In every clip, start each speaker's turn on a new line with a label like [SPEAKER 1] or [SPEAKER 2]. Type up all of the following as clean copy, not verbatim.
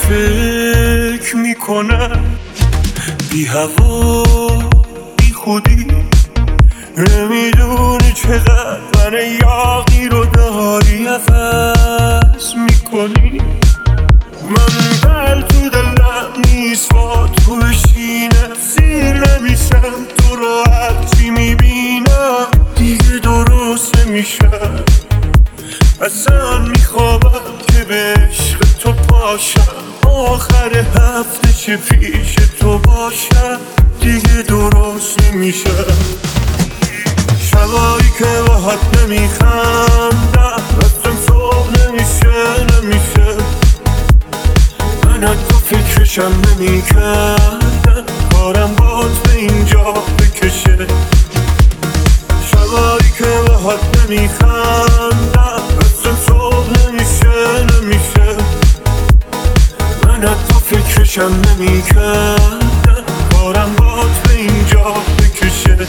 [SPEAKER 1] فکر میکنم بی هوا بی خودی، نمیدونی چقدر من یاقی رو داری عوض میکنی. من بل تو دلم نیست با تو بشینم، سیر نمیشم تو رو هرچی میبینم دیگه درست نمیشم. اصلا میخوابم که به عشق تو پاشم، آخر هفته چه پیش تو باشم دیگه درست نمیشم. شبایی که باهات نمیخندم رفتم صبح نمیشه من از تو فکرشم نمیکردم، کارم باد به اینجا بکشه. شبایی که باهات نمیخندم رفتم صبح نمیشه من از تو فکرشم نمیکردم، کارم باد به اینجا بکشه.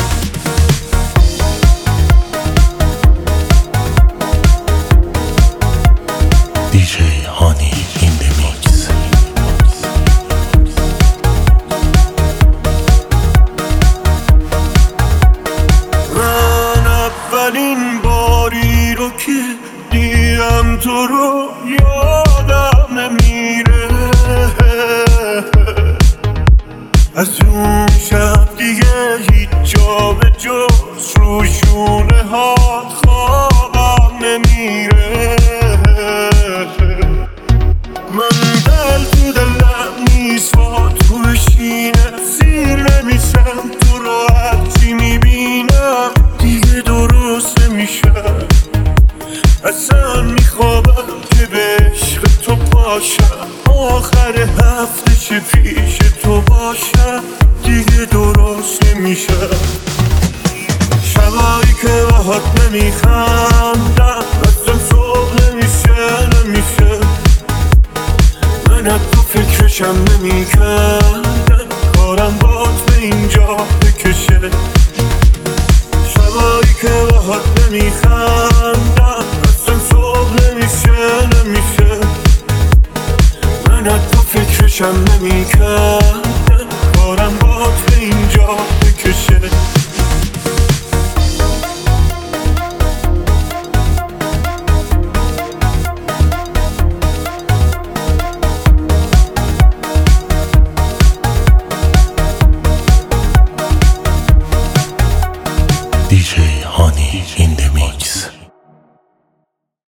[SPEAKER 2] DJ Honey in the mix.
[SPEAKER 1] من اولین باری رو که دیدم تو رو یادم نمیره، از اون شب دیگه هیچ جا به جز رو شونه هات خوابم نمیره. من دل تو دلم نیست با تو بشینم، سیر نمیشم تو رو هرچی میبینم دیگه درست نمیشم. اصلا میخوابم که به عشق تو پاشم، آخر هفته چه پیش تو باشم دیگه درست نمیشم. شبایی که باهات نمیخندم رفتم صبح نمیشه من از تو فکرشم نمیکردم، کارم باد به اینجا بکشه. شبایی که باهات نمیخندم رفتم صبح نمیشه من از تو فکرشم نمیکردم، کارم باد به اینجا بکشه.
[SPEAKER 2] DJ Honey in